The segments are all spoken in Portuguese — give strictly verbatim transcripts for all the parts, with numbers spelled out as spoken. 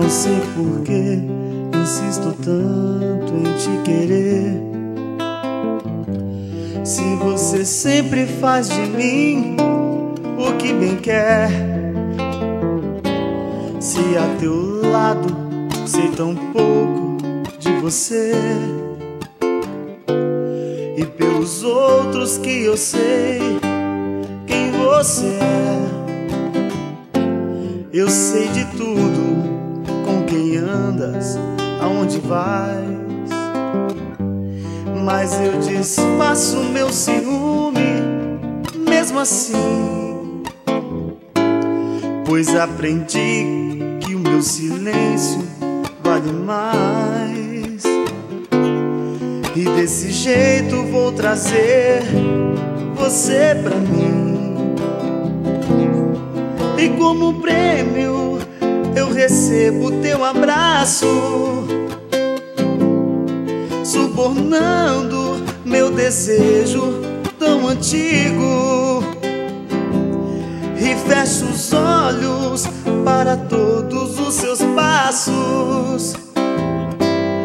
Não sei por que insisto tanto em te querer, se você sempre faz de mim o que bem quer. Se a teu lado sei tão pouco de você, e pelos outros que eu sei quem você é. Eu sei de tudo, com quem andas, aonde vais, mas eu disfarço meu ciúme mesmo assim, pois aprendi que o meu silêncio vale mais. E desse jeito vou trazer você pra mim, e como prêmio eu recebo teu abraço, subornando meu desejo tão antigo. E fecho os olhos para todos os seus passos,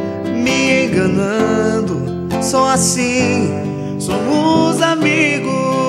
me enganando, só assim somos amigos.